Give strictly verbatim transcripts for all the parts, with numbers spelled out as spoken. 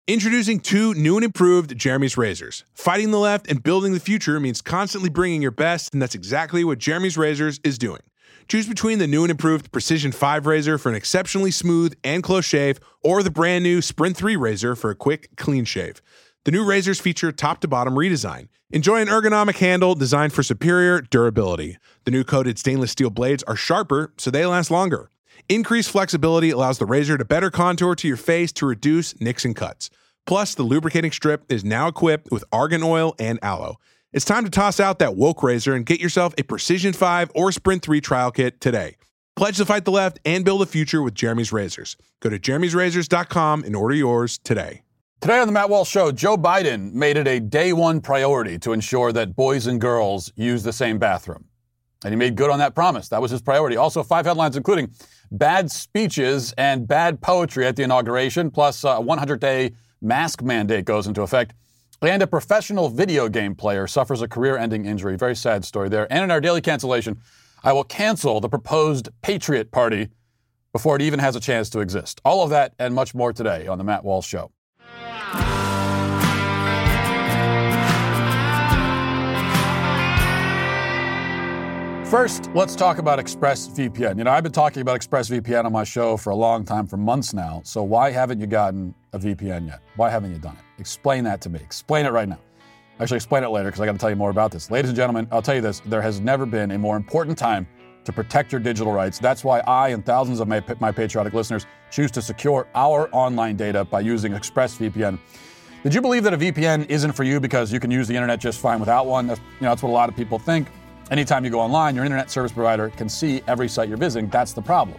Introducing two new and improved Jeremy's razors. Fighting the left and building the future means constantly bringing your best, and that's exactly what Jeremy's Razors is doing. Choose between the new and improved Precision five razor for an exceptionally smooth and close shave, or the brand new Sprint three razor for a quick, clean shave. The new razors feature top-to-bottom redesign. Enjoy an ergonomic handle designed for superior durability. The new coated stainless steel blades are sharper, so they last longer. Increased flexibility allows the razor to better contour to your face to reduce nicks and cuts. Plus, the lubricating strip is now equipped with argan oil and aloe. It's time to toss out that woke razor and get yourself a Precision five or Sprint three trial kit today. Pledge to fight the left and build a future with Jeremy's Razors. Go to jeremy's razors dot com and order yours today. Today on the Matt Walsh Show, Joe Biden made it a day one priority to ensure that boys and girls use the same bathroom. And he made good on that promise. That was his priority. Also, five headlines, including bad speeches and bad poetry at the inauguration, plus a one hundred day mask mandate goes into effect, and a professional video game player suffers a career-ending injury. Very sad story there. And in our daily cancellation, I will cancel the proposed Patriot Party before it even has a chance to exist. All of that and much more today on the Matt Walsh Show. First, let's talk about ExpressVPN. You know, I've been talking about ExpressVPN on my show for a long time, for months now. So why haven't you gotten a V P N yet? Why haven't you done it? Explain that to me. Explain it right now. Actually, explain it later because I got to tell you more about this. Ladies and gentlemen, I'll tell you this. There has never been a more important time to protect your digital rights. That's why I and thousands of my, my patriotic listeners choose to secure our online data by using ExpressVPN. Did you believe that a V P N isn't for you because you can use the internet just fine without one? That's, you know, that's what a lot of people think. Anytime you go online, your internet service provider can see every site you're visiting. That's the problem.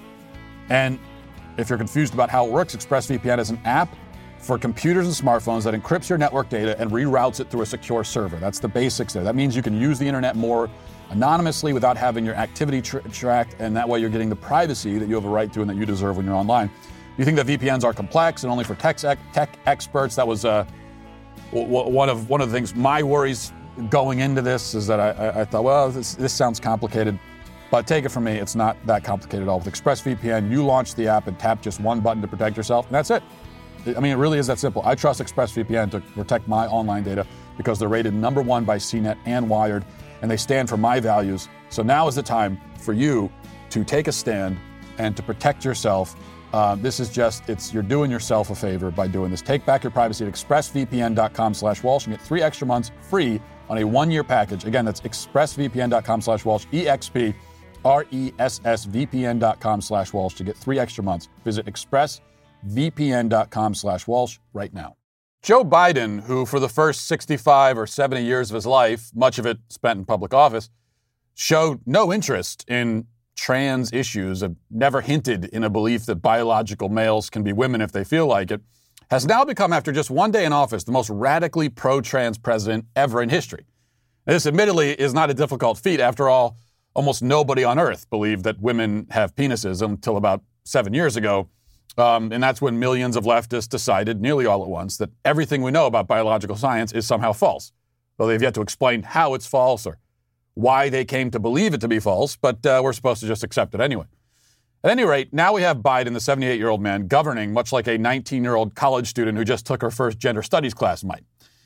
And if you're confused about how it works, ExpressVPN is an app for computers and smartphones that encrypts your network data and reroutes it through a secure server. That's the basics there. That means you can use the internet more anonymously without having your activity tra- tracked, and that way you're getting the privacy that you have a right to and that you deserve when you're online. You think that V P Ns are complex and only for tech, tech experts? That was uh, w- one of one of the things, my worries going into this is that I, I, I thought, well, this, this sounds complicated. But take it from me, it's not that complicated at all. With ExpressVPN, you launch the app and tap just one button to protect yourself, and that's it. I mean, it really is that simple. I trust ExpressVPN to protect my online data because they're rated number one by C net and Wired, and they stand for my values. So now is the time for you to take a stand and to protect yourself. Uh, this is just, it's you're doing yourself a favor by doing this. Take back your privacy at expressvpn.com slash Walsh and get three extra months free on a one-year package. Again, that's expressvpn.com slash Walsh, E X P R E S S V P N dot com slash Walsh to get three extra months. Visit expressvpn.com slash Walsh right now. Joe Biden, who for the first sixty-five or seventy years of his life, much of it spent in public office, showed no interest in trans issues, and never hinted in a belief that biological males can be women if they feel like it, has now become, after just one day in office, the most radically pro-trans president ever in history. Now, this admittedly is not a difficult feat. After all, almost nobody on earth believed that women have penises until about seven years ago. Um, and that's when millions of leftists decided, nearly all at once, that everything we know about biological science is somehow false. Though they've yet to explain how it's false or why they came to believe it to be false, but uh, we're supposed to just accept it anyway. At any rate, now we have Biden, the seventy-eight-year-old man, governing much like a nineteen-year-old college student who just took her first gender studies class might.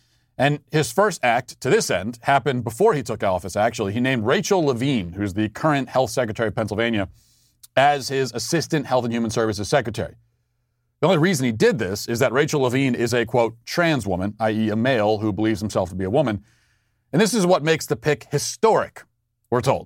And his first act, to this end, happened before he took office, actually. He named Rachel Levine, who's the current health secretary of Pennsylvania, as his assistant health and human services secretary. The only reason he did this is that Rachel Levine is a, quote, trans woman, that is a male who believes himself to be a woman. And this is what makes the pick historic, we're told.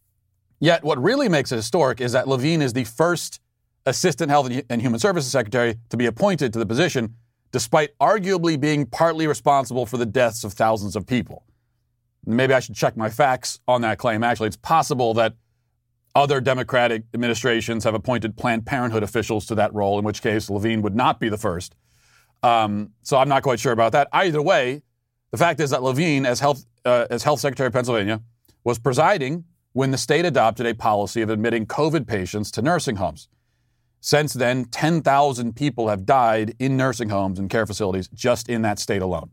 Yet what really makes it historic is that Levine is the first assistant health and human services secretary to be appointed to the position, despite arguably being partly responsible for the deaths of thousands of people. Maybe I should check my facts on that claim. Actually, it's possible that other Democratic administrations have appointed Planned Parenthood officials to that role, in which case Levine would not be the first. Um, so I'm not quite sure about that. Either way, the fact is that Levine, as health, uh, as health secretary of Pennsylvania, was presiding when the state adopted a policy of admitting COVID patients to nursing homes. Since then, ten thousand people have died in nursing homes and care facilities just in that state alone.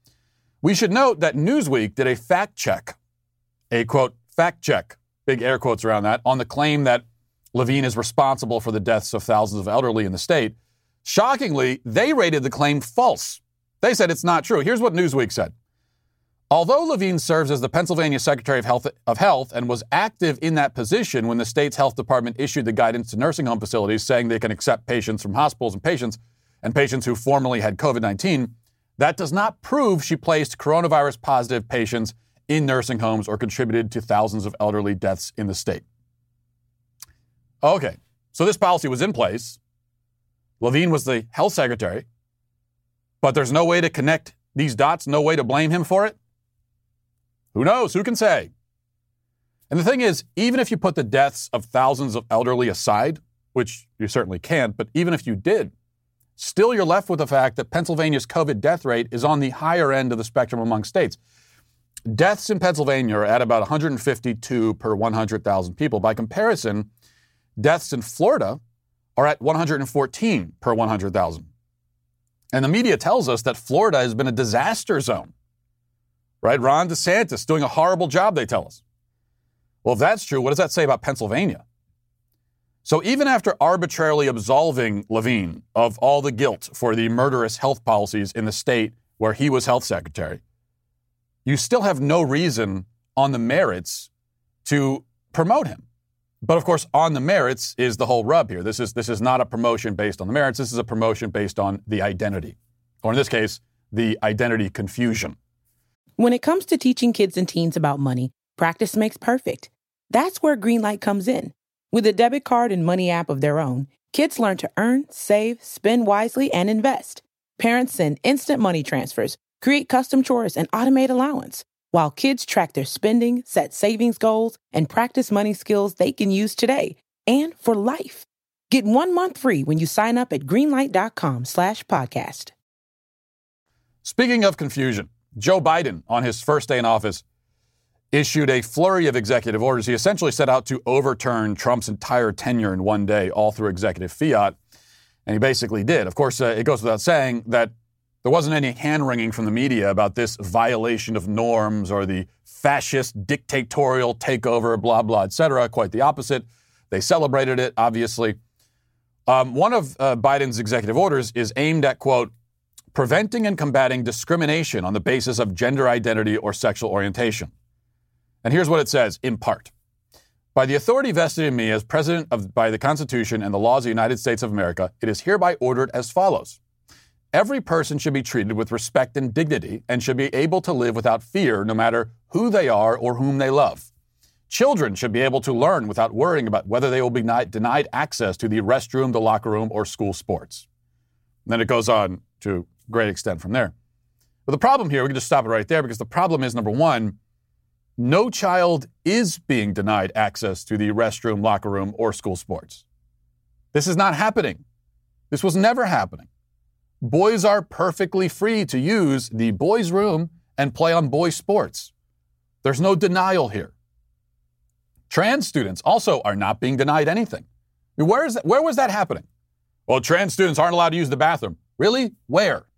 We should note that Newsweek did a fact check, a, quote, fact check, big air quotes around that, on the claim that Levine is responsible for the deaths of thousands of elderly in the state, Shockingly, they rated the claim false. They said it's not true. Here's what Newsweek said. Although Levine serves as the Pennsylvania Secretary of Health, of Health and was active in that position when the state's health department issued the guidance to nursing home facilities saying they can accept patients from hospitals and patients and patients who formerly had covid nineteen, that does not prove she placed coronavirus-positive patients in nursing homes or contributed to thousands of elderly deaths in the state. Okay, so this policy was in place. Levine was the health secretary, but there's no way to connect these dots, no way to blame him for it? Who knows? Who can say? And the thing is, even if you put the deaths of thousands of elderly aside, which you certainly can't, but even if you did, still you're left with the fact that Pennsylvania's COVID death rate is on the higher end of the spectrum among states. Deaths in Pennsylvania are at about one hundred fifty-two per one hundred thousand people. By comparison, deaths in Florida are at one hundred fourteen per one hundred thousand. And the media tells us that Florida has been a disaster zone. Right? Ron DeSantis doing a horrible job, they tell us. Well, if that's true, what does that say about Pennsylvania? So even after arbitrarily absolving Levine of all the guilt for the murderous health policies in the state where he was health secretary, you still have no reason on the merits to promote him. But of course, on the merits is the whole rub here. This is this is not a promotion based on the merits. This is a promotion based on the identity, or in this case, the identity confusion. When it comes to teaching kids and teens about money, practice makes perfect. That's where Greenlight comes in. With a debit card and money app of their own, kids learn to earn, save, spend wisely, and invest. Parents send instant money transfers, create custom chores, and automate allowance, while kids track their spending, set savings goals, and practice money skills they can use today and for life. Get one month free when you sign up at greenlight.com slash podcast. Speaking of confusion, Joe Biden, on his first day in office, issued a flurry of executive orders. He essentially set out to overturn Trump's entire tenure in one day, all through executive fiat, and he basically did. Of course, uh, it goes without saying that there wasn't any hand-wringing from the media about this violation of norms or the fascist dictatorial takeover, blah, blah, et cetera. Quite the opposite. They celebrated it, obviously. Um, one of uh, Biden's executive orders is aimed at, quote, preventing and combating discrimination on the basis of gender identity or sexual orientation. And here's what it says, in part. By the authority vested in me as President of by the Constitution and the laws of the United States of America, it is hereby ordered as follows. Every person should be treated with respect and dignity and should be able to live without fear no matter who they are or whom they love. Children should be able to learn without worrying about whether they will be denied access to the restroom, the locker room, or school sports. And then it goes on to great extent from there. But the problem here, we can just stop it right there because the problem is, number one, no child is being denied access to the restroom, locker room, or school sports. This is not happening. This was never happening. Boys are perfectly free to use the boys' room and play on boys' sports. There's no denial here. Trans students also are not being denied anything. I mean, where is that, where was that happening? Well, trans students aren't allowed to use the bathroom. Really? Where?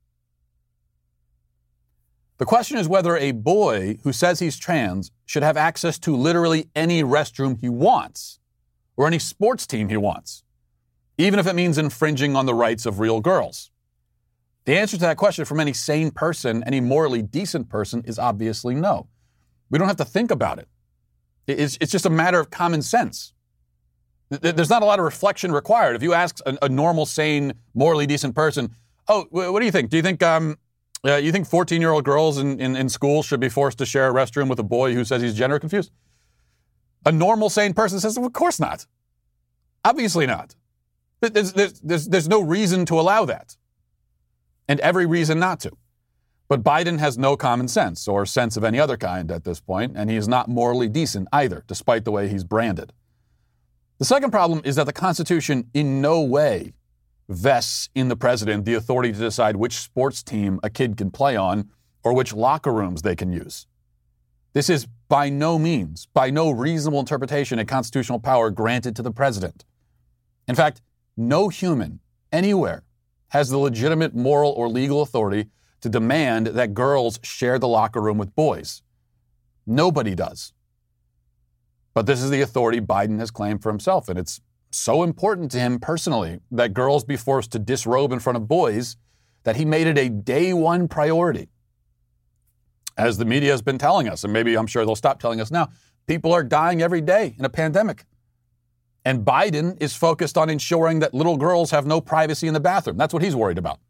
The question is whether a boy who says he's trans should have access to literally any restroom he wants or any sports team he wants, even if it means infringing on the rights of real girls. The answer to that question from any sane person, any morally decent person, is obviously no. We don't have to think about it. It's, it's just a matter of common sense. There's not a lot of reflection required. If you ask a, a normal, sane, morally decent person, oh, what do you think? Do you think um, uh, you think fourteen-year-old girls in, in, in school should be forced to share a restroom with a boy who says he's gender confused? A normal, sane person says, well, of course not. Obviously not. There's, there's, there's, there's no reason to allow that. And every reason not to. But Biden has no common sense or sense of any other kind at this point, and he is not morally decent either, despite the way he's branded. The second problem is that the Constitution in no way vests in the president the authority to decide which sports team a kid can play on or which locker rooms they can use. This is by no means, by no reasonable interpretation, a constitutional power granted to the president. In fact, no human anywhere has the legitimate moral or legal authority to demand that girls share the locker room with boys. Nobody does. But this is the authority Biden has claimed for himself, and it's so important to him personally that girls be forced to disrobe in front of boys that he made it a day one priority. As the media has been telling us, and maybe I'm sure they'll stop telling us now, people are dying every day in a pandemic. And Biden is focused on ensuring that little girls have no privacy in the bathroom. That's what he's worried about.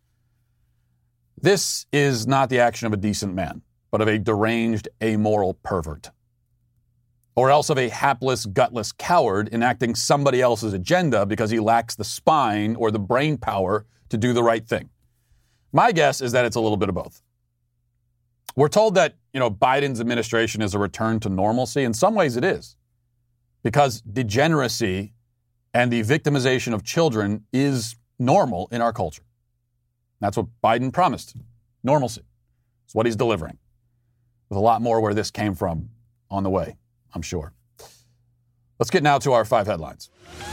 This is not the action of a decent man, but of a deranged, amoral pervert. Or else of a hapless, gutless coward enacting somebody else's agenda because he lacks the spine or the brain power to do the right thing. My guess is that it's a little bit of both. We're told that, you know, Biden's administration is a return to normalcy. In some ways it is, because degeneracy and the victimization of children is normal in our culture. That's what Biden promised. Normalcy. It's what he's delivering. With a lot more where this came from on the way, I'm sure. Let's get now to our five headlines.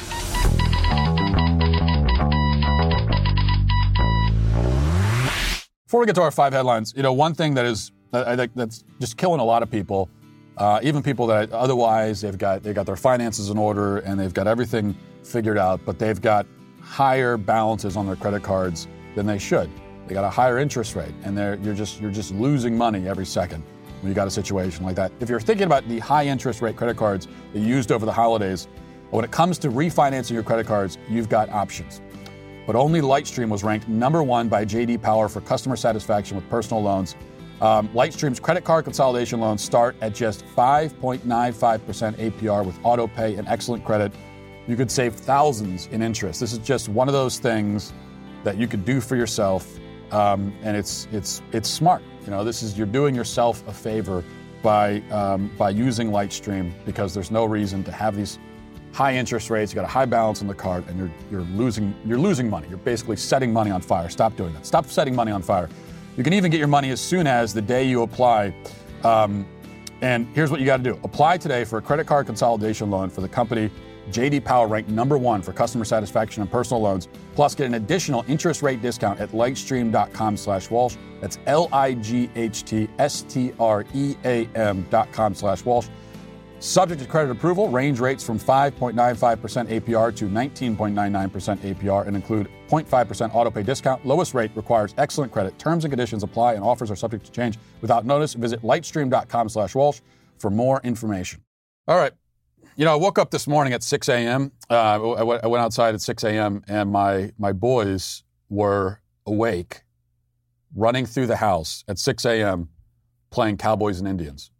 Before we get to our five headlines, you know, one thing that is, I think that's just killing a lot of people, uh, even people that otherwise they've got they've got their finances in order and they've got everything figured out, but they've got higher balances on their credit cards than they should. They got a higher interest rate, and they're you're just you're just losing money every second when you got a situation like that. If you're thinking about the high interest rate credit cards that you used over the holidays, when it comes to refinancing your credit cards, you've got options. But only Lightstream was ranked number one by J D Power for customer satisfaction with personal loans. Um, Lightstream's credit card consolidation loans start at just five point nine five percent A P R with auto pay and excellent credit. You could save thousands in interest. This is just one of those things that you could do for yourself, um, and it's it's it's smart. You know, this is you're doing yourself a favor by um, by using Lightstream, because there's no reason to have these high interest rates. You got a high balance on the card, and you're you're losing you're losing money. You're basically setting money on fire. Stop doing that. Stop setting money on fire. You can even get your money as soon as the day you apply. Um, and here's what you got to do: apply today for a credit card consolidation loan for the company J D Power ranked number one for customer satisfaction and personal loans. Plus, get an additional interest rate discount at lightstream dot com slash Walsh. That's L I G H T S T R E A M dot com slash Walsh. Subject to credit approval, range rates from five point nine five percent A P R to nineteen point nine nine percent A P R and include zero point five percent auto pay discount. Lowest rate requires excellent credit. Terms and conditions apply, and offers are subject to change. Without notice, visit lightstream dot com slash Walsh for more information. All right. You know, I woke up this morning at six a.m. Uh, I, w- I went outside at six a.m. and my my boys were awake, running through the house at six a.m. playing Cowboys and Indians.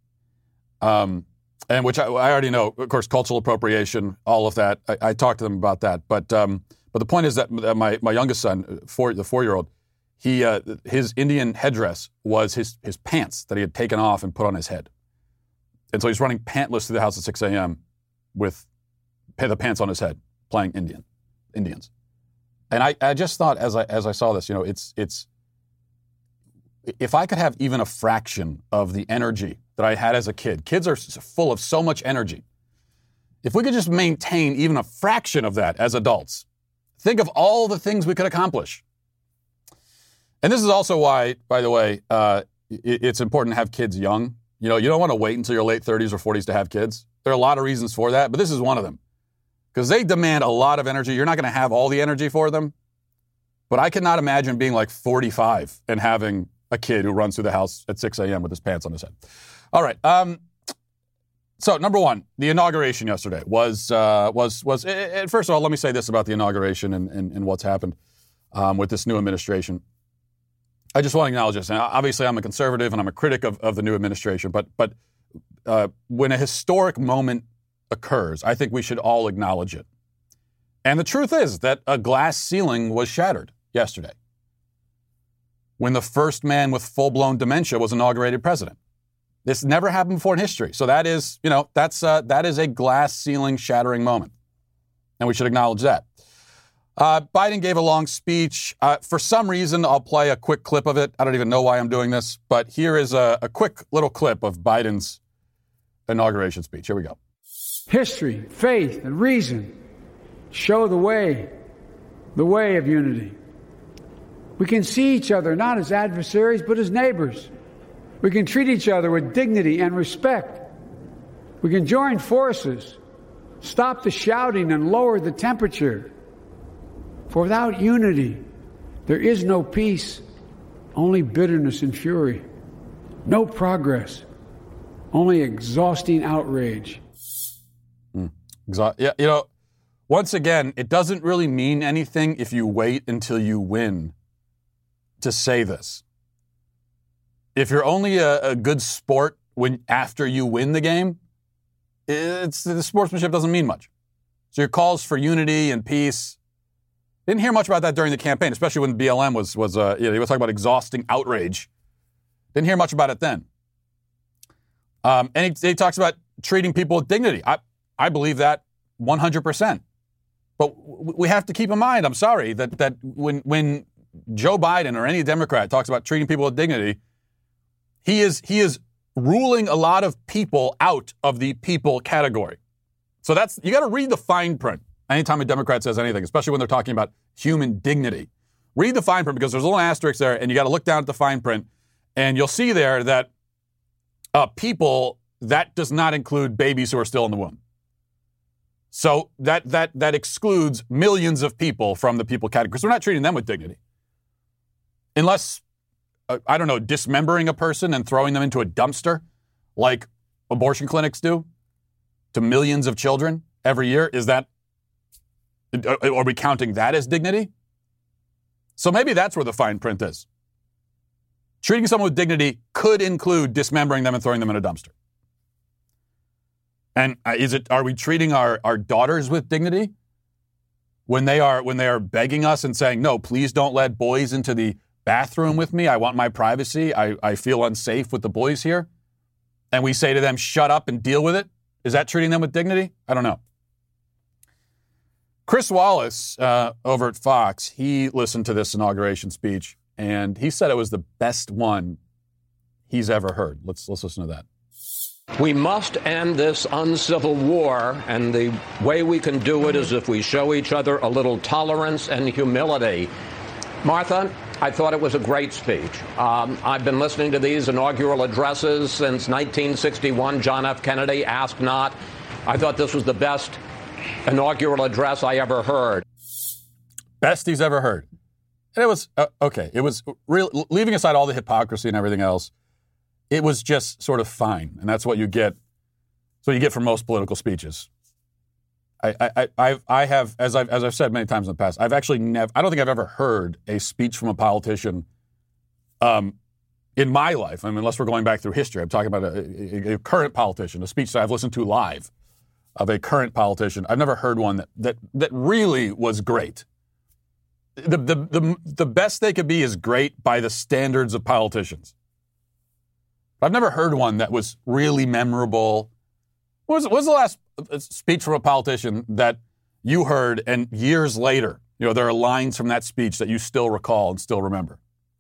Um, and which I, I already know, of course, cultural appropriation, all of that. I, I talked to them about that. But um, but the point is that my, my youngest son, four, the four-year-old, he uh, his Indian headdress was his his pants that he had taken off and put on his head. And so he's running pantless through the house at six a.m. with the pants on his head, playing Indian, Indians. And I, I just thought, as I as I saw this, you know, it's it's if I could have even a fraction of the energy that I had as a kid. Kids are full of so much energy. If we could just maintain even a fraction of that as adults, think of all the things we could accomplish. And this is also why, by the way, uh, it, it's important to have kids young. You know, you don't want to wait until your late thirties or forties to have kids. There are a lot of reasons for that, but this is one of them. Because they demand a lot of energy. You're not going to have all the energy for them. But I cannot imagine being like forty-five and having a kid who runs through the house at six a.m. with his pants on his head. All right. Um, so, number one, the inauguration yesterday was, uh, was, was. And first of all, let me say this about the inauguration and, and, and what's happened um, with this new administration. I just want to acknowledge this. And obviously, I'm a conservative and I'm a critic of, of the new administration, but but uh, when a historic moment occurs, I think we should all acknowledge it. And the truth is that a glass ceiling was shattered yesterday when the first man with full-blown dementia was inaugurated president. This never happened before in history. So that is, you know, that's uh, that is a glass ceiling shattering moment. And we should acknowledge that. Uh, Biden gave a long speech. Uh, for some reason, I'll play a quick clip of it. I don't even know why I'm doing this, but here is a, a quick little clip of Biden's inauguration speech. Here we go. History, faith, and reason show the way, the way of unity. We can see each other not as adversaries, but as neighbors. We can treat each other with dignity and respect. We can join forces Stop the shouting and lower the temperature. For without unity, there is no peace, only bitterness and fury. No progress, only exhausting outrage. Mm. Exa- yeah, you know, once again, it doesn't really mean anything if you wait until you win to say this. If you're only a, a good sport when after you win the game, it's the sportsmanship doesn't mean much. So your calls for unity and peace, didn't hear much about that during the campaign, especially when B L M was was uh, you know, he was talking about exhausting outrage. Didn't hear much about it then. Um, and he, he talks about treating people with dignity. I I believe that one hundred percent. But w- we have to keep in mind, I'm sorry, that that when when Joe Biden or any Democrat talks about treating people with dignity, he is he is ruling a lot of people out of the people category. So that's, you got to read the fine print anytime a Democrat says anything, especially when they're talking about human dignity. Read the fine print because there's a little asterisk there, and you got to look down at the fine print, and you'll see there that uh, people, that does not include babies who are still in the womb. So that that that excludes millions of people from the people category, because we're not treating them with dignity. Unless, uh, I don't know, dismembering a person and throwing them into a dumpster like abortion clinics do to millions of children every year. Is that, are we counting that as dignity? So maybe that's where the fine print is. Treating someone with dignity could include dismembering them and throwing them in a dumpster. And is it, are we treating our, our daughters with dignity when they are when they are begging us and saying, no, please don't let boys into the bathroom with me. I want my privacy. I, I feel unsafe with the boys here. And we say to them, shut up and deal with it. Is that treating them with dignity? I don't know. Chris Wallace uh, over at Fox, he listened to this inauguration speech, and he said it was the best one he's ever heard. Let's let's listen to that. We must end this uncivil war, and the way we can do it is if we show each other a little tolerance and humility. Martha, I thought it was a great speech. Um, I've been listening to these inaugural addresses since nineteen sixty-one, John F. Kennedy, Ask Not. I thought this was the best inaugural address I ever heard. Best he's ever heard. And it was, uh, okay, it was, real, leaving aside all the hypocrisy and everything else, it was just sort of fine. And that's what you get, that's what you get from most political speeches. I, I, I, I have, as I've, as I've said many times in the past, I've actually never, I don't think I've ever heard a speech from a politician um, in my life. I mean, unless we're going back through history. I'm talking about a, a, a current politician, a speech that I've listened to live of a current politician. I've never heard one that, that, that really was great. The, the, the, the best they could be is great by the standards of politicians. I've never heard one that was really memorable. What was, what was the last speech from a politician that you heard and years later, you know, there are lines from that speech that you still recall and still remember?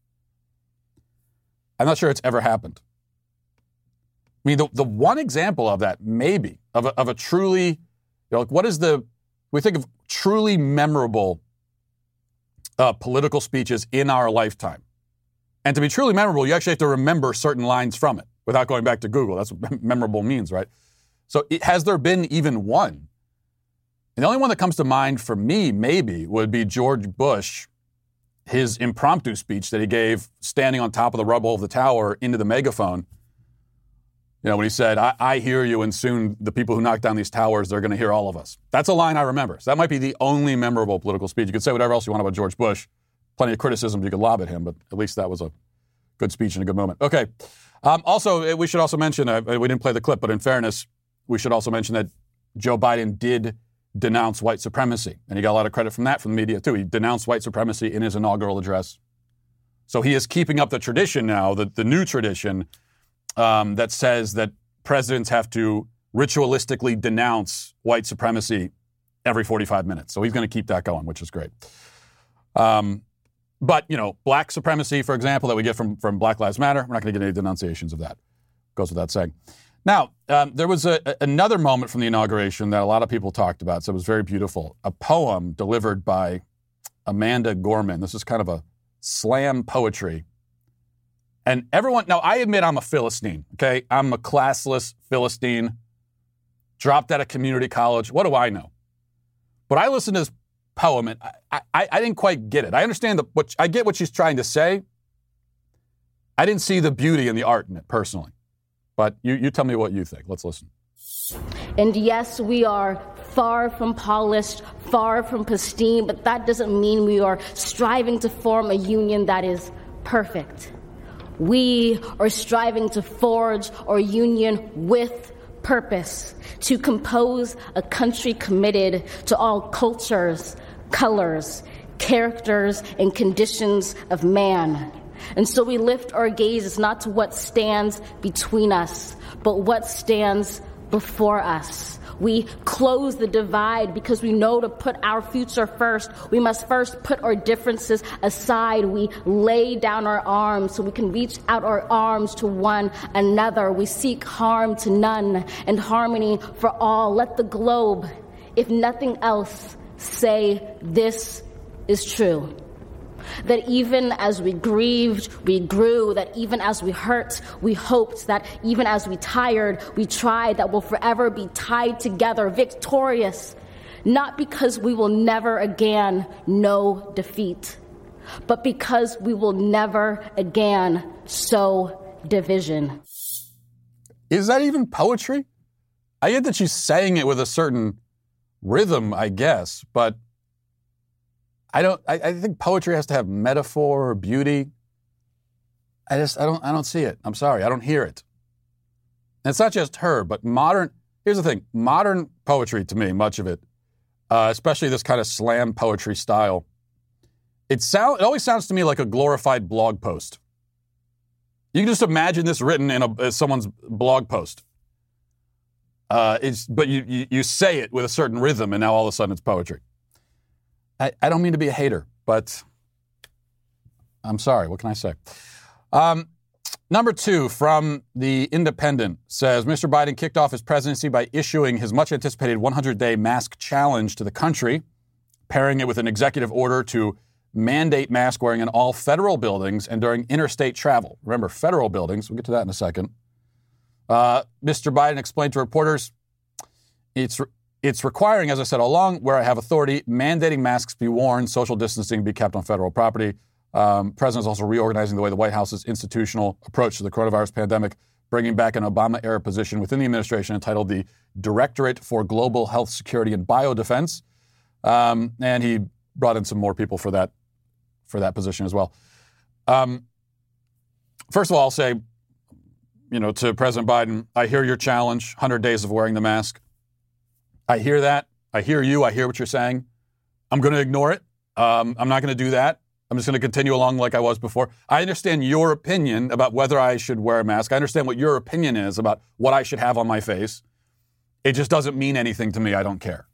I'm not sure it's ever happened. I mean, the, the one example of that, maybe, of a, of a truly, you know, like what is the, we think of truly memorable uh, political speeches in our lifetime. And to be truly memorable, you actually have to remember certain lines from it without going back to Google. That's what memorable means, right? So it, has there been even one? And the only one that comes to mind for me, maybe, would be George Bush, his impromptu speech that he gave standing on top of the rubble of the tower into the megaphone. You know, when he said, I, I hear you, and soon the people who knock down these towers, they're going to hear all of us. That's a line I remember. So that might be the only memorable political speech. You could say whatever else you want about George Bush. Plenty of criticism you could lob at him, but at least that was a good speech and a good moment. Okay. Um, also, we should also mention, uh, we didn't play the clip, but in fairness, we should also mention that Joe Biden did denounce white supremacy. And he got a lot of credit from that from the media, too. He denounced white supremacy in his inaugural address. So he is keeping up the tradition now, the, the new tradition, um, that says that presidents have to ritualistically denounce white supremacy every forty-five minutes. So he's going to keep that going, which is great. Um, but, you know, black supremacy, for example, that we get from, from Black Lives Matter, we're not going to get any denunciations of that. Goes without saying. Now, um, there was a, a, another moment from the inauguration that a lot of people talked about, so it was very beautiful. A poem delivered by Amanda Gorman. This is kind of a slam poetry. And everyone, now I admit I'm a Philistine, okay? I'm a classless Philistine, dropped out of community college. What do I know? But I listened to this poem, and I, I, I didn't quite get it. I understand the, what I get what she's trying to say. I didn't see the beauty and the art in it personally. But you, you tell me what you think. Let's listen. And yes, we are far from polished, far from pristine, but that doesn't mean we are striving to form a union that is perfect. We are striving to forge our union with purpose, to compose a country committed to all cultures, colors, characters, and conditions of man. And so we lift our gazes not to what stands between us, but what stands before us. We close the divide because we know to put our future first, we must first put our differences aside. We lay down our arms so we can reach out our arms to one another. We seek harm to none and harmony for all. Let the globe, if nothing else, say this is true. That even as we grieved, we grew. That even as we hurt, we hoped. That even as we tired, we tried. That we'll forever be tied together, victorious. Not because we will never again know defeat, but because we will never again sow division. Is that even poetry? I get that she's saying it with a certain rhythm, I guess, but I don't. I, I think poetry has to have metaphor or beauty. I just. I don't. I don't see it. I'm sorry. I don't hear it. And it's not just her, but modern. Here's the thing. Modern poetry, to me, much of it, uh, especially this kind of slam poetry style, it sound. It always sounds to me like a glorified blog post. You can just imagine this written in a, uh, someone's blog post. Uh, it's. But you, you you say it with a certain rhythm, and now all of a sudden it's poetry. I, I don't mean to be a hater, but I'm sorry. What can I say? Um, number two from The Independent says, Mister Biden kicked off his presidency by issuing his much-anticipated one hundred day mask challenge to the country, pairing it with an executive order to mandate mask wearing in all federal buildings and during interstate travel. Remember, federal buildings. We'll get to that in a second. Uh, Mister Biden explained to reporters, it's... It's requiring, as I said all along, where I have authority, mandating masks be worn, social distancing be kept on federal property. Um, President is also reorganizing the way the White House's institutional approach to the coronavirus pandemic, bringing back an Obama-era position within the administration entitled the Directorate for Global Health Security and Biodefense. Um, and he brought in some more people for that, for that position as well. Um, first of all, I'll say, you know, to President Biden, I hear your challenge, one hundred days of wearing the mask. I hear that. I hear you. I hear what you're saying. I'm going to ignore it. Um, I'm not going to do that. I'm just going to continue along like I was before. I understand your opinion about whether I should wear a mask. I understand what your opinion is about what I should have on my face. It just doesn't mean anything to me. I don't care.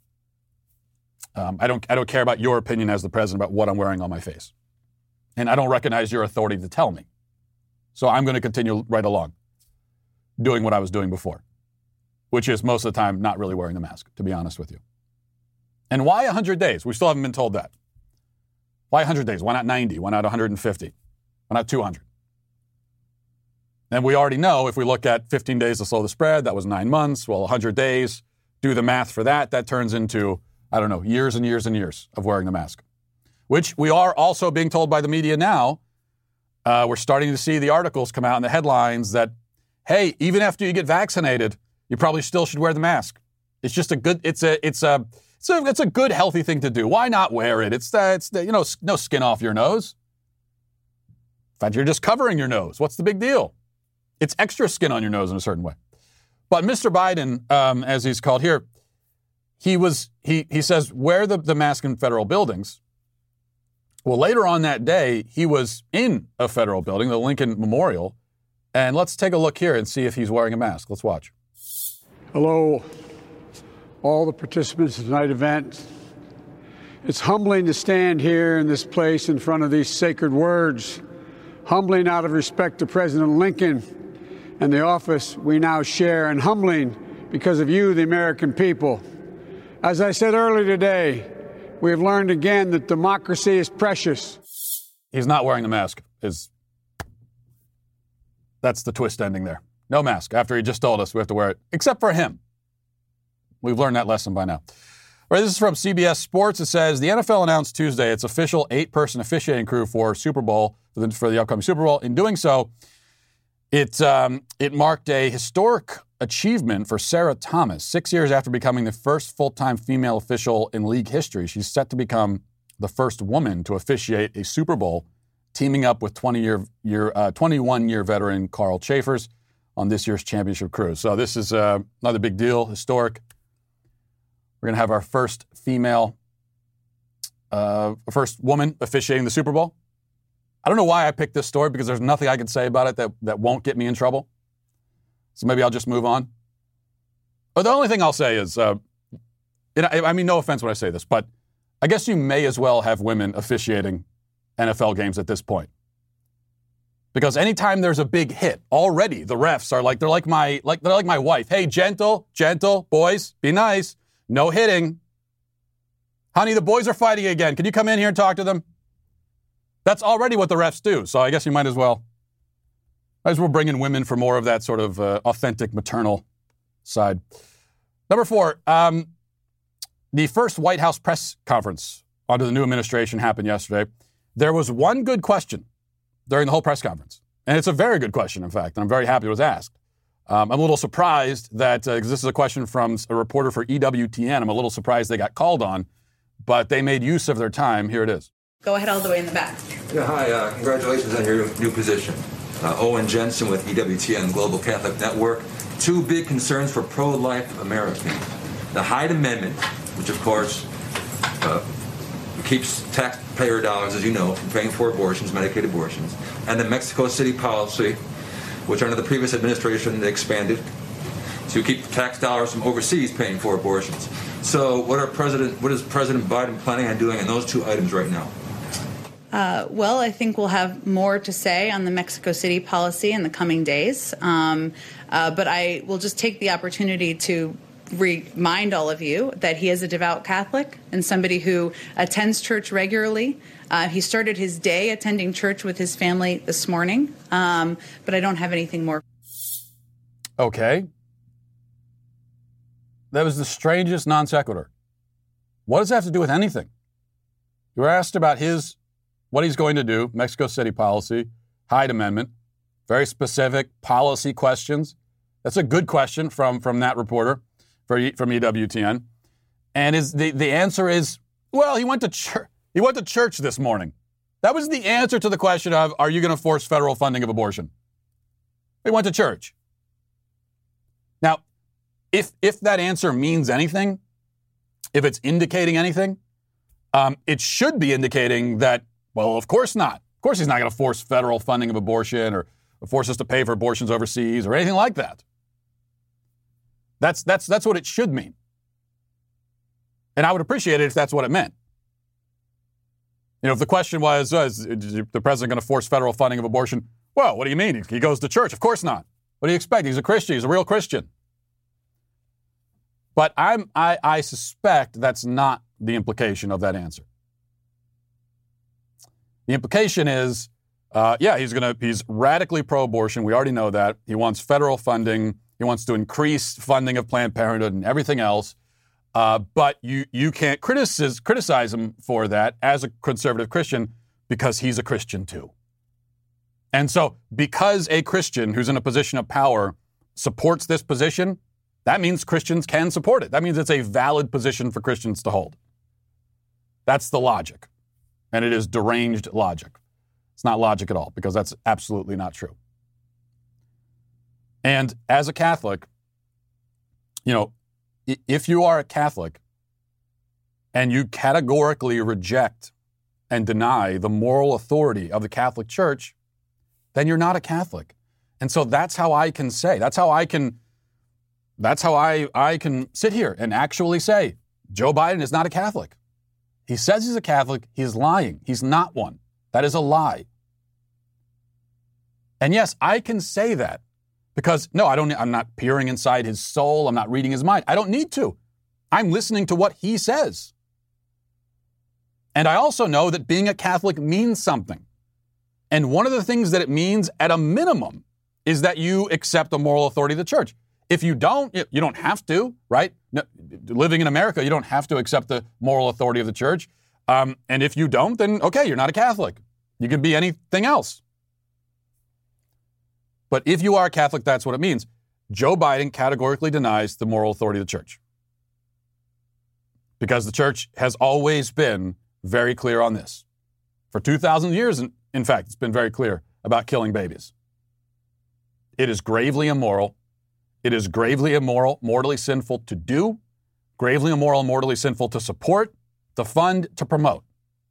Um, I don't. I don't care about your opinion as the president about what I'm wearing on my face, and I don't recognize your authority to tell me. So I'm going to continue right along, doing what I was doing before, which is most of the time not really wearing the mask, to be honest with you. And why one hundred days? We still haven't been told that. Why one hundred days? Why not ninety? Why not one hundred fifty? Why not two hundred? And we already know if we look at fifteen days to slow the spread, that was nine months. Well, one hundred days, do the math for that. That turns into, I don't know, years and years and years of wearing the mask, which we are also being told by the media now. Uh, we're starting to see the articles come out in the headlines that, hey, even after you get vaccinated, you probably still should wear the mask. It's just a good, it's a, it's a, it's a, it's a good, healthy thing to do. Why not wear it? It's, uh, it's, you know, no skin off your nose. In fact, you're just covering your nose. What's the big deal? It's extra skin on your nose in a certain way. But Mister Biden, um, as he's called here, he was, he, he says, wear the, the mask in federal buildings. Well, later on that day, he was in a federal building, the Lincoln Memorial. And let's take a look here and see if he's wearing a mask. Let's watch. Hello, all the participants of tonight's event. It's humbling to stand here in this place in front of these sacred words, humbling out of respect to President Lincoln and the office we now share, and humbling because of you, the American people. As I said earlier today, we have learned again that democracy is precious. He's not wearing the mask. Is That's the twist ending there. No mask. After he just told us we have to wear it, except for him. We've learned that lesson by now. All right, this is from C B S Sports. It says, the N F L announced Tuesday its official eight-person officiating crew for Super Bowl, for the, for the upcoming Super Bowl. In doing so, it, um, it marked a historic achievement for Sarah Thomas. Six years after becoming the first full-time female official in league history, she's set to become the first woman to officiate a Super Bowl, teaming up with twenty-year, year, uh, twenty-one-year veteran Carl Chafers on this year's championship crew. So this is uh, another big deal, historic. We're going to have our first female, uh, first woman officiating the Super Bowl. I don't know why I picked this story, because there's nothing I can say about it that, that won't get me in trouble. So maybe I'll just move on. But the only thing I'll say is, uh, you know, I mean, no offense when I say this, but I guess you may as well have women officiating N F L games at this point. Because anytime there's a big hit, already the refs are like, they're like my, like, they're like my wife. Hey, gentle, gentle, boys, be nice. No hitting. Honey, the boys are fighting again. Can you come in here and talk to them? That's already what the refs do. So I guess you might as well, might as well bring in women for more of that sort of uh, authentic maternal side. Number four, um, the first White House press conference under the new administration happened yesterday. There was one good question during the whole press conference. And it's a very good question, in fact, and I'm very happy it was asked. Um, I'm a little surprised that, because uh, this is a question from a reporter for E W T N, I'm a little surprised they got called on, but they made use of their time. Here it is. Go ahead all the way in the back. Yeah, hi, uh, congratulations on your new position. Uh, Owen Jensen with E W T N Global Catholic Network. Two big concerns for pro-life Americans. The Hyde Amendment, which of course uh, keeps taxpayer dollars, as you know, from paying for abortions, Medicaid abortions, and the Mexico City policy, which under the previous administration they expanded to keep tax dollars from overseas paying for abortions. So what are President, what is President Biden planning on doing on those two items right now? Uh, well, I think we'll have more to say on the Mexico City policy in the coming days. Um, uh, but I will just take the opportunity to remind all of you that he is a devout Catholic and somebody who attends church regularly. Uh, he started his day attending church with his family this morning, um, but I don't have anything more. Okay. That was the strangest non sequitur. What does that have to do with anything? You were asked about his, what he's going to do, Mexico City policy, Hyde Amendment, very specific policy questions. That's a good question from, from that reporter for, from E W T N. And is the, the answer is, well, he went to church. He went to church this morning. That was the answer to the question of, are you going to force federal funding of abortion? He went to church. Now, if if that answer means anything, if it's indicating anything, um, it should be indicating that, well, of course not. Of course he's not going to force federal funding of abortion or force us to pay for abortions overseas or anything like that. That's that's that's what it should mean. And I would appreciate it if that's what it meant. You know, if the question was, uh, is the president going to force federal funding of abortion? Well, what do you mean? He goes to church. Of course not. What do you expect? He's a Christian. He's a real Christian. But I'm, I, I suspect that's not the implication of that answer. The implication is, uh, yeah, he's going to, he's radically pro-abortion. We already know that. He wants federal funding. He wants to increase funding of Planned Parenthood and everything else. Uh, but you you can't criticize, criticize him for that as a conservative Christian because he's a Christian too. And so because a Christian who's in a position of power supports this position, that means Christians can support it. That means it's a valid position for Christians to hold. That's the logic. And it is deranged logic. It's not logic at all because that's absolutely not true. And as a Catholic, you know, if you are a Catholic and you categorically reject and deny the moral authority of the Catholic Church, then you're not a Catholic. And so that's how I can say, that's how I can, that's how I, I can sit here and actually say, Joe Biden is not a Catholic. He says he's a Catholic. He's lying. He's not one. That is a lie. And yes, I can say that. Because, no, I don't, I'm not peering inside his soul. I'm not reading his mind. I don't need to. I'm listening to what he says. And I also know that being a Catholic means something. And one of the things that it means, at a minimum, is that you accept the moral authority of the church. If you don't, you don't have to, right? No, living in America, you don't have to accept the moral authority of the church. Um, and if you don't, then okay, you're not a Catholic. You can be anything else. But if you are a Catholic, that's what it means. Joe Biden categorically denies the moral authority of the church. Because the church has always been very clear on this. For two thousand years, in, in fact, it's been very clear about killing babies. It is gravely immoral. It is gravely immoral, mortally sinful to do, gravely immoral, mortally sinful to support, to fund, to promote.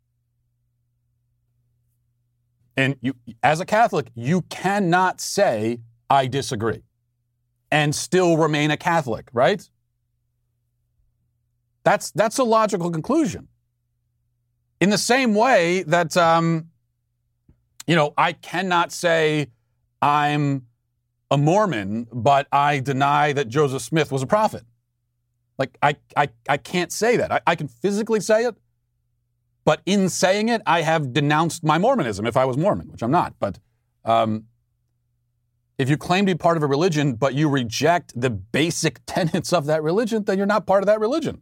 And you, as a Catholic, you cannot say, I disagree, and still remain a Catholic, right? That's, that's a logical conclusion. In the same way that, um, you know, I cannot say I'm a Mormon, but I deny that Joseph Smith was a prophet. Like, I I, I can't say that. I, I can physically say it, but in saying it, I have denounced my Mormonism if I was Mormon, which I'm not. But um, if you claim to be part of a religion, but you reject the basic tenets of that religion, then you're not part of that religion.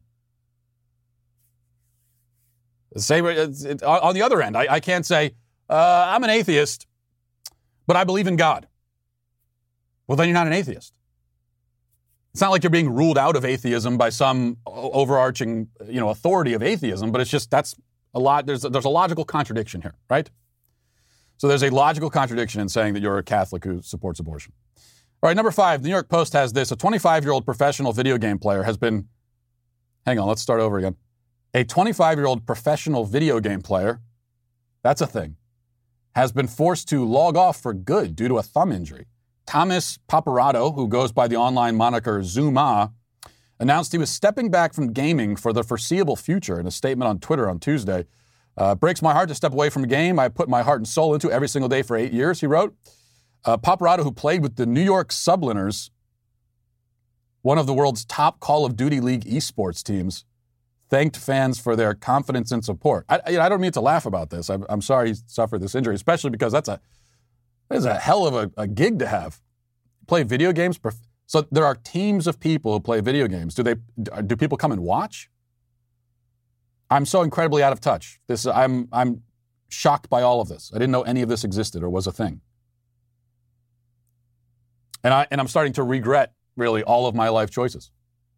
The same, it's, it, on the other end, I, I can't say, uh, I'm an atheist, but I believe in God. Well, then you're not an atheist. It's not like you're being ruled out of atheism by some overarching, you know, authority of atheism, but it's just that's a lot. There's a, there's a logical contradiction here, right? So there's a logical contradiction in saying that you're a Catholic who supports abortion. All right, number five, the New York Post has this. A twenty-five-year-old professional video game player has been, hang on, let's start over again. A twenty-five-year-old professional video game player, that's a thing, has been forced to log off for good due to a thumb injury. Thomas Paparatto, who goes by the online moniker Zuma, announced he was stepping back from gaming for the foreseeable future in a statement on Twitter on Tuesday. Uh, breaks my heart to step away from a game I put my heart and soul into every single day for eight years, he wrote. Uh, Paparatto, who played with the New York Subliners, one of the world's top Call of Duty League esports teams, thanked fans for their confidence and support. I, I don't mean to laugh about this. I'm, I'm sorry he suffered this injury, especially because that's a That is a hell of a, a gig to have. Play video games. So there are teams of people who play video games. Do they? Do people come and watch? I'm so incredibly out of touch. This I'm I'm shocked by all of this. I didn't know any of this existed or was a thing. And I and I'm starting to regret really all of my life choices.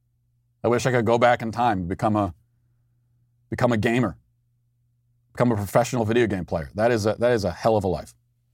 I wish I could go back in time and become a become a gamer, become a professional video game player. That is a that is a hell of a life.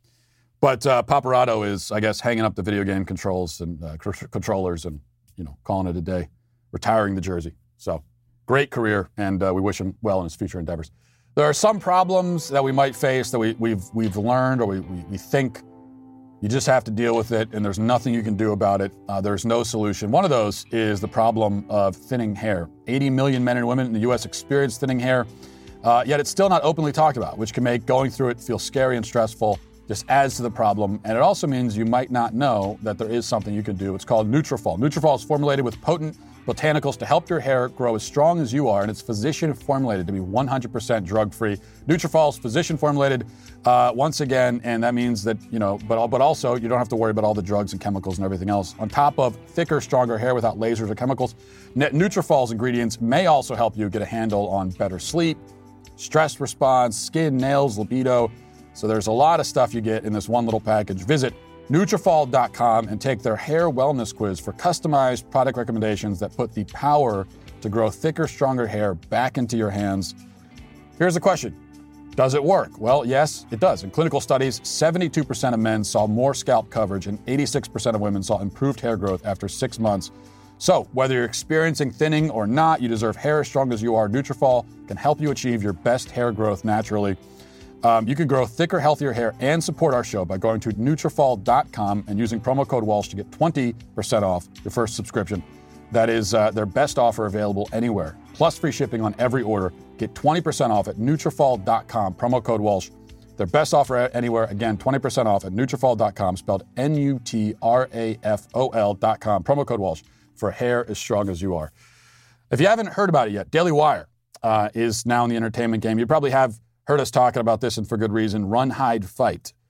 But uh, Paparatto is, I guess, hanging up the video game controls and uh, c- controllers and, you know, calling it a day, retiring the jersey. So, great career, and uh, we wish him well in his future endeavors. There are some problems that we might face that we, we've we've learned or we, we, we think you just have to deal with it, and there's nothing you can do about it. Uh, there's no solution. One of those is the problem of thinning hair. eighty million men and women in the U S experience thinning hair, uh, yet it's still not openly talked about, which can make going through it feel scary and stressful. Just adds to the problem, and it also means you might not know that there is something you can do. It's called Nutrafol. Nutrafol is formulated with potent botanicals to help your hair grow as strong as you are, and it's physician-formulated to be one hundred percent drug-free. Nutrafol is physician-formulated uh, once again, and that means that, you know, but, but also you don't have to worry about all the drugs and chemicals and everything else. On top of thicker, stronger hair without lasers or chemicals, Nutrafol's ingredients may also help you get a handle on better sleep, stress response, skin, nails, libido. So there's a lot of stuff you get in this one little package. Visit Nutrafol dot com and take their hair wellness quiz for customized product recommendations that put the power to grow thicker, stronger hair back into your hands. Here's the question. Does it work? Well, yes, it does. In clinical studies, seventy-two percent of men saw more scalp coverage and eighty-six percent of women saw improved hair growth after six months. So whether you're experiencing thinning or not, you deserve hair as strong as you are. Nutrafol can help you achieve your best hair growth naturally. Um, you can grow thicker, healthier hair and support our show by going to Nutrafol dot com and using promo code Walsh to get twenty percent off your first subscription. That is uh, their best offer available anywhere, plus free shipping on every order. Get twenty percent off at Nutrafol dot com, promo code Walsh. Their best offer anywhere, again, twenty percent off at Nutrafol dot com, spelled N U T R A F O L dot com, promo code Walsh, for hair as strong as you are. If you haven't heard about it yet, Daily Wire uh, is now in the entertainment game. You probably have heard us talking about this, and for good reason. Run, Hide, Fight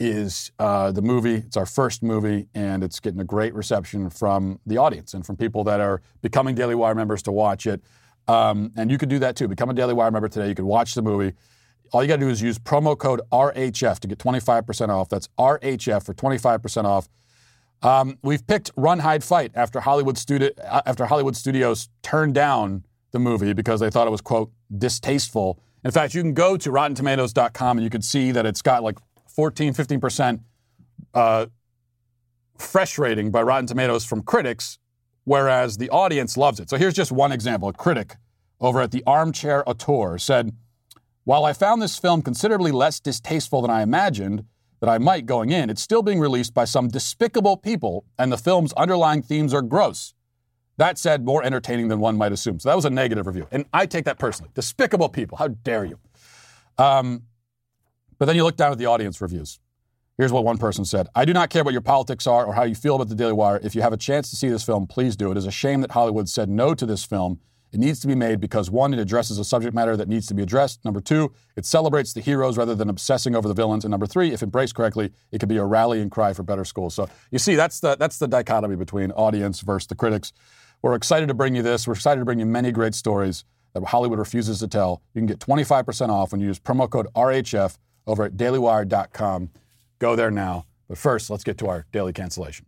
is uh, the movie. It's our first movie, and it's getting a great reception from the audience and from people that are becoming Daily Wire members to watch it. Um, and you could do that too. Become a Daily Wire member today. You could watch the movie. All you got to do is use promo code R H F to get twenty-five percent off. That's R H F for twenty-five percent off. Um, we've picked Run, Hide, Fight after Hollywood, studi- after Hollywood Studios turned down the movie because they thought it was, quote, distasteful. In fact, you can go to rotten tomatoes dot com and you can see that it's got like fourteen, fifteen percent uh, fresh rating by Rotten Tomatoes from critics, whereas the audience loves it. So here's just one example. A critic over at the Armchair Auteur said, "While I found this film considerably less distasteful than I imagined that I might going in, it's still being released by some despicable people, and the film's underlying themes are gross. That said, more entertaining than one might assume." So that was a negative review. And I take that personally. Despicable people. How dare you? Um, but then you look down at the audience reviews. Here's what one person said. "I do not care what your politics are or how you feel about the Daily Wire. If you have a chance to see this film, please do. It is a shame that Hollywood said no to this film. It needs to be made because, one, it addresses a subject matter that needs to be addressed. Number two, it celebrates the heroes rather than obsessing over the villains. And number three, if embraced correctly, it could be a rallying cry for better schools." So you see, that's the that's the dichotomy between audience versus the critics. We're excited to bring you this. We're excited to bring you many great stories that Hollywood refuses to tell. You can get twenty-five percent off when you use promo code R H F over at daily wire dot com. Go there now. But first, let's get to our daily cancellation.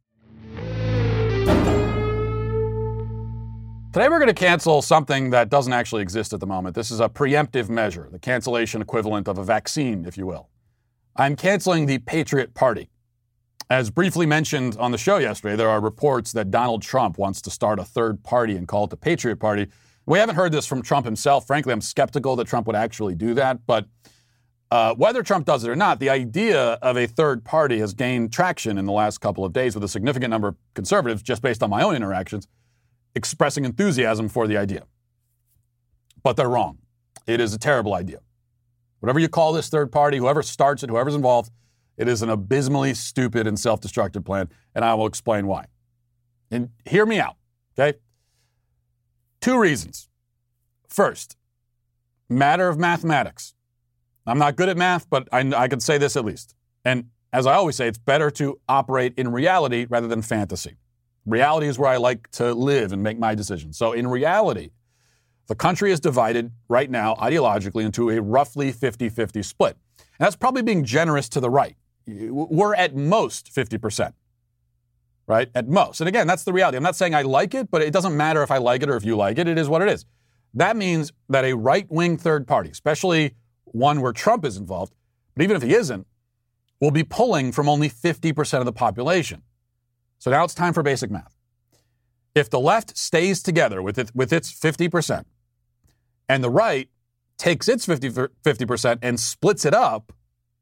Today we're going to cancel something that doesn't actually exist at the moment. This is a preemptive measure, the cancellation equivalent of a vaccine, if you will. I'm canceling the Patriot Party. As briefly mentioned on the show yesterday, there are reports that Donald Trump wants to start a third party and call it the Patriot Party. We haven't heard this from Trump himself. Frankly, I'm skeptical that Trump would actually do that. But uh, whether Trump does it or not, the idea of a third party has gained traction in the last couple of days with a significant number of conservatives, just based on my own interactions, expressing enthusiasm for the idea. But they're wrong. It is a terrible idea. Whatever you call this third party, whoever starts it, whoever's involved, it is an abysmally stupid and self-destructive plan, and I will explain why. And hear me out, okay? Two reasons. First, matter of mathematics. I'm not good at math, but I, I can say this at least. And as I always say, it's better to operate in reality rather than fantasy. Reality is where I like to live and make my decisions. So in reality, the country is divided right now ideologically into a roughly fifty-fifty split. And that's probably being generous to the right. We're at most fifty percent, right? At most. And again, that's the reality. I'm not saying I like it, but it doesn't matter if I like it or if you like it. It is what it is. That means that a right-wing third party, especially one where Trump is involved, but even if he isn't, will be pulling from only fifty percent of the population. So now it's time for basic math. If the left stays together with it, with its fifty percent and the right takes its fifty percent and splits it up,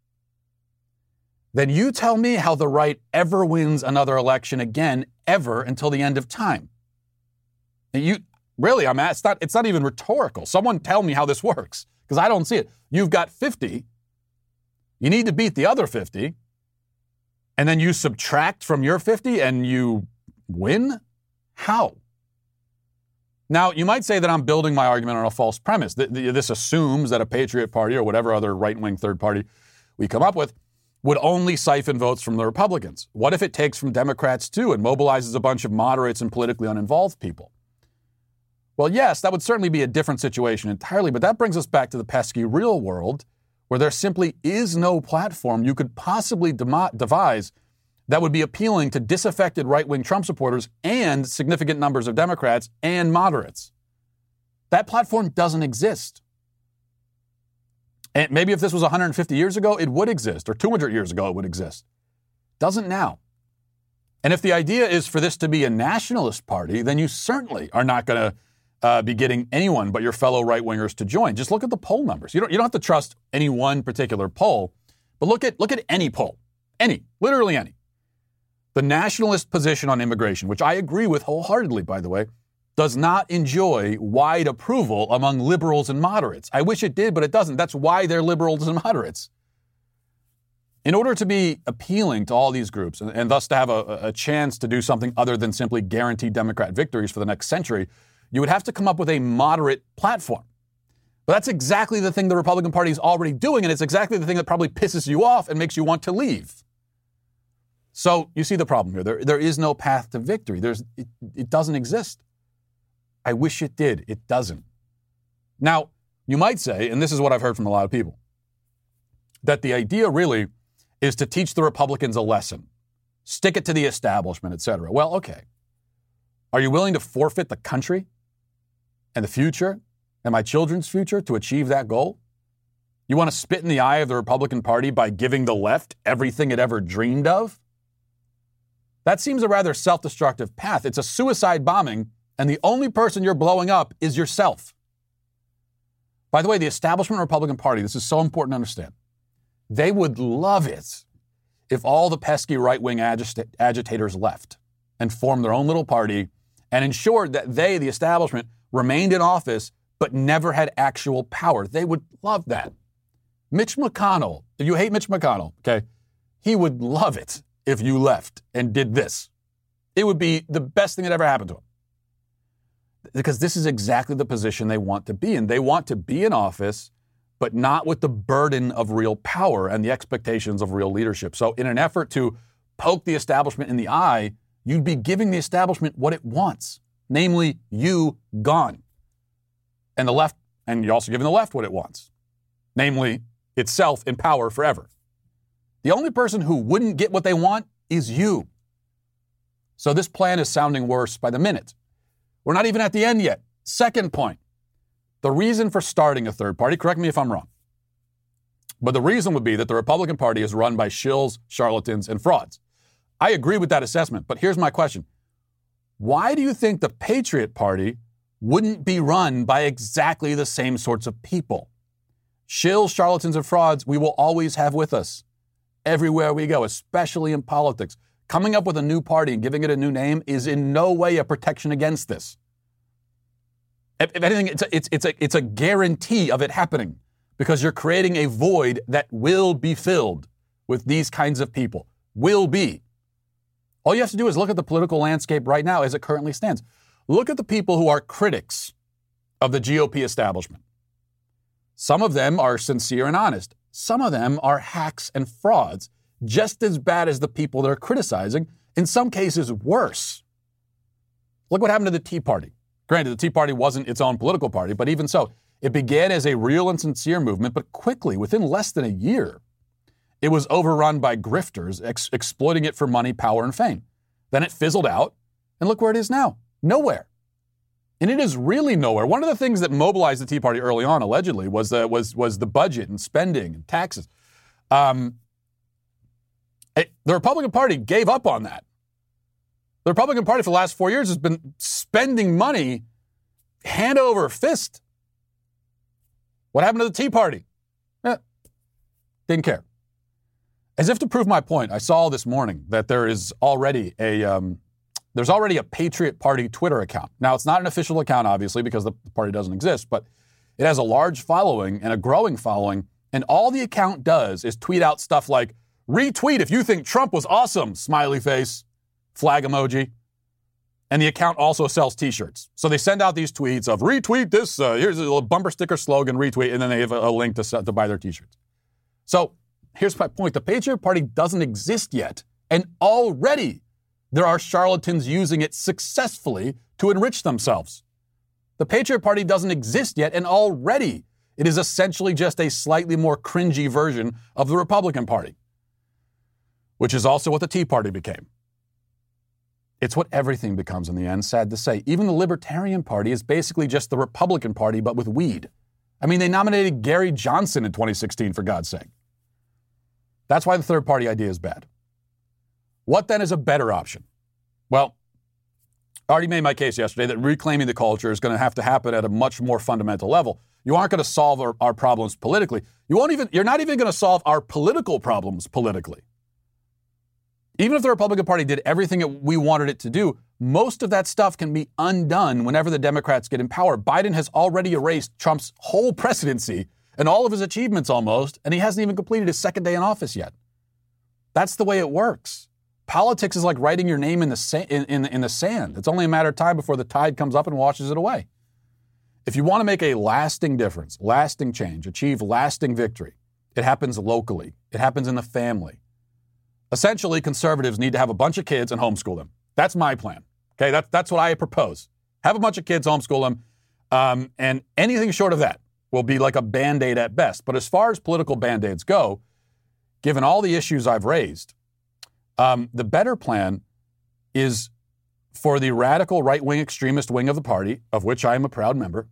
then you tell me how the right ever wins another election again, ever, until the end of time. And you really, I'm at, it's not, it's not even rhetorical. Someone tell me how this works, because I don't see it. You've got fifty. You need to beat the other fifty. And then you subtract from your fifty and you win? How? Now, you might say that I'm building my argument on a false premise. This assumes that a Patriot Party or whatever other right-wing third party we come up with would only siphon votes from the Republicans. What if it takes from Democrats too and mobilizes a bunch of moderates and politically uninvolved people? Well, yes, that would certainly be a different situation entirely, but that brings us back to the pesky real world, where there simply is no platform you could possibly dem- devise that would be appealing to disaffected right-wing Trump supporters and significant numbers of Democrats and moderates. That platform doesn't exist. And maybe if this was one hundred fifty years ago, it would exist, or two hundred years ago, it would exist. Doesn't now. And if the idea is for this to be a nationalist party, then you certainly are not going to Uh, be getting anyone but your fellow right-wingers to join. Just look at the poll numbers. You don't, you don't have to trust any one particular poll, but look at look at any poll. Any. Literally any. The nationalist position on immigration, which I agree with wholeheartedly, by the way, does not enjoy wide approval among liberals and moderates. I wish it did, but it doesn't. That's why they're liberals and moderates. In order to be appealing to all these groups and, and thus to have a, a chance to do something other than simply guarantee Democrat victories for the next century, you would have to come up with a moderate platform. But that's exactly the thing the Republican Party is already doing, and it's exactly the thing that probably pisses you off and makes you want to leave. So you see the problem here. There, there is no path to victory. There's, it, it doesn't exist. I wish it did. It doesn't. Now, you might say, and this is what I've heard from a lot of people, that the idea really is to teach the Republicans a lesson. Stick it to the establishment, et cetera. Well, okay. Are you willing to forfeit the country and the future and my children's future to achieve that goal? You want to spit in the eye of the Republican Party by giving the left everything it ever dreamed of? That seems a rather self-destructive path. It's a suicide bombing, and the only person you're blowing up is yourself. By the way, the establishment Republican Party, this is so important to understand, they would love it if all the pesky right-wing agita- agitators left and formed their own little party and ensured that they, the establishment, remained in office but never had actual power. They would love that. Mitch McConnell, if you hate Mitch McConnell, okay, he would love it if you left and did this. It would be the best thing that ever happened to him. Because this is exactly the position they want to be in. They want to be in office, but not with the burden of real power and the expectations of real leadership. So in an effort to poke the establishment in the eye, you'd be giving the establishment what it wants, namely you gone. And the left, and you're also giving the left what it wants, namely itself in power forever. The only person who wouldn't get what they want is you. So this plan is sounding worse by the minute. We're not even at the end yet. Second point, the reason for starting a third party, correct me if I'm wrong, but the reason would be that the Republican Party is run by shills, charlatans, and frauds. I agree with that assessment, but here's my question. Why do you think the Patriot Party wouldn't be run by exactly the same sorts of people? Shills, charlatans, and frauds we will always have with us everywhere we go, especially in politics. Coming up with a new party and giving it a new name is in no way a protection against this. If, if anything, it's a, it's, it's, a, it's a guarantee of it happening because you're creating a void that will be filled with these kinds of people. Will be. All you have to do is look at the political landscape right now as it currently stands. Look at the people who are critics of the G O P establishment. Some of them are sincere and honest. Some of them are hacks and frauds, just as bad as the people they're criticizing, in some cases worse. Look what happened to the Tea Party. Granted, the Tea Party wasn't its own political party, but even so, it began as a real and sincere movement, but quickly, within less than a year, it was overrun by grifters ex- exploiting it for money, power, and fame. Then it fizzled out, and look where it is now. Nowhere. And it is really nowhere. One of the things that mobilized the Tea Party early on, allegedly, was the, was, was the budget and spending and taxes. Um, it, the Republican Party gave up on that. The Republican Party for the last four years has been spending money hand over fist. What happened to the Tea Party? Eh, didn't care. As if to prove my point, I saw this morning that there is already a um, there's already a Patriot Party Twitter account. Now, it's not an official account, obviously, because the party doesn't exist, but it has a large following and a growing following, and all the account does is tweet out stuff like, retweet if you think Trump was awesome, smiley face, flag emoji. And the account also sells T-shirts. So they send out these tweets of, retweet this, uh, here's a little bumper sticker slogan, retweet, and then they have a, a link to, to buy their T-shirts. So here's my point. The Patriot Party doesn't exist yet, and already there are charlatans using it successfully to enrich themselves. The Patriot Party doesn't exist yet, and already it is essentially just a slightly more cringy version of the Republican Party, which is also what the Tea Party became. It's what everything becomes in the end, sad to say. Even the Libertarian Party is basically just the Republican Party, but with weed. I mean, they nominated Gary Johnson in twenty sixteen, for God's sake. That's why the third party idea is bad. What then is a better option? Well, I already made my case yesterday that reclaiming the culture is going to have to happen at a much more fundamental level. You aren't going to solve our, our problems politically. You won't even, you're not even going to solve our political problems politically. Even if the Republican Party did everything that we wanted it to do, most of that stuff can be undone whenever the Democrats get in power. Biden has already erased Trump's whole presidency and all of his achievements almost, and he hasn't even completed his second day in office yet. That's the way it works. Politics is like writing your name in the, sa- in, in, in the sand. It's only a matter of time before the tide comes up and washes it away. If you want to make a lasting difference, lasting change, achieve lasting victory, it happens locally. It happens in the family. Essentially, conservatives need to have a bunch of kids and homeschool them. That's my plan. Okay, that's, that's what I propose. Have a bunch of kids, homeschool them, um, and anything short of that will be like a Band-Aid at best. But as far as political Band-Aids go, given all the issues I've raised, um, the better plan is for the radical right-wing extremist wing of the party, of which I am a proud member,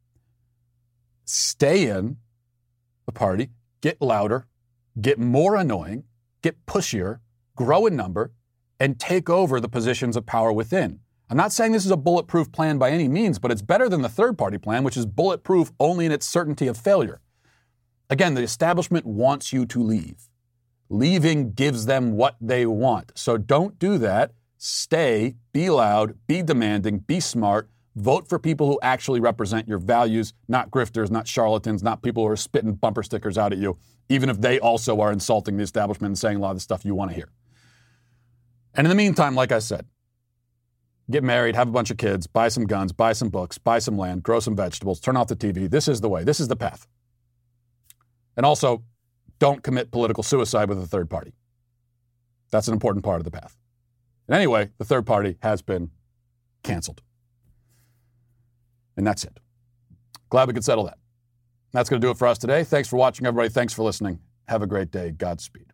stay in the party, get louder, get more annoying, get pushier, grow in number, and take over the positions of power within. I'm not saying this is a bulletproof plan by any means, but it's better than the third-party plan, which is bulletproof only in its certainty of failure. Again, the establishment wants you to leave. Leaving gives them what they want. So don't do that. Stay, be loud, be demanding, be smart, vote for people who actually represent your values, not grifters, not charlatans, not people who are spitting bumper stickers out at you, even if they also are insulting the establishment and saying a lot of the stuff you want to hear. And in the meantime, like I said, get married, have a bunch of kids, buy some guns, buy some books, buy some land, grow some vegetables, turn off the T V. This is the way. This is the path. And also, don't commit political suicide with a third party. That's an important part of the path. And anyway, the third party has been canceled. And that's it. Glad we could settle that. That's going to do it for us today. Thanks for watching, everybody. Thanks for listening. Have a great day. Godspeed.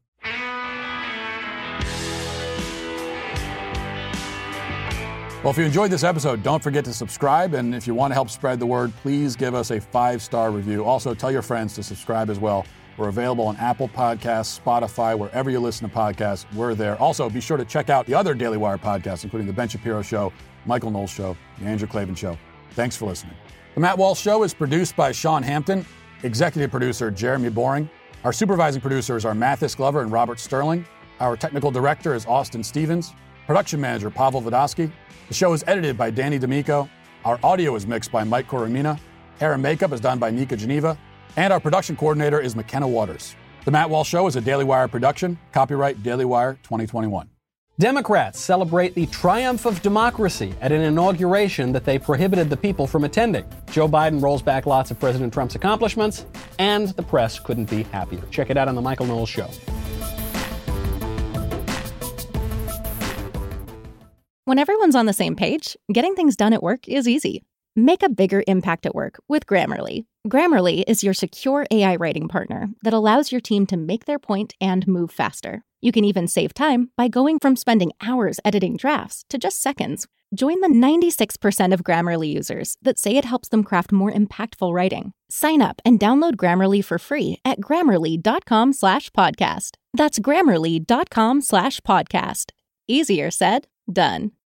Well, if you enjoyed this episode, don't forget to subscribe. And if you want to help spread the word, please give us a five-star review. Also, tell your friends to subscribe as well. We're available on Apple Podcasts, Spotify, wherever you listen to podcasts. We're there. Also, be sure to check out the other Daily Wire podcasts, including The Ben Shapiro Show, Michael Knowles Show, The Andrew Klavan Show. Thanks for listening. The Matt Walsh Show is produced by Sean Hampton, executive producer Jeremy Boring. Our supervising producers are Mathis Glover and Robert Sterling. Our technical director is Austin Stevens. Production manager Pavel Vodosky. The show is edited by Danny D'Amico. Our audio is mixed by Mike Coromina. Hair and makeup is done by Nika Geneva. And our production coordinator is McKenna Waters. The Matt Walsh Show is a Daily Wire production. Copyright Daily Wire twenty twenty-one. Democrats celebrate the triumph of democracy at an inauguration that they prohibited the people from attending. Joe Biden rolls back lots of President Trump's accomplishments, and the press couldn't be happier. Check it out on The Michael Knowles Show. When everyone's on the same page, getting things done at work is easy. Make a bigger impact at work with Grammarly. Grammarly is your secure A I writing partner that allows your team to make their point and move faster. You can even save time by going from spending hours editing drafts to just seconds. Join the ninety-six percent of Grammarly users that say it helps them craft more impactful writing. Sign up and download Grammarly for free at grammarly.com slash podcast. That's grammarly.com slash podcast. Easier said, done.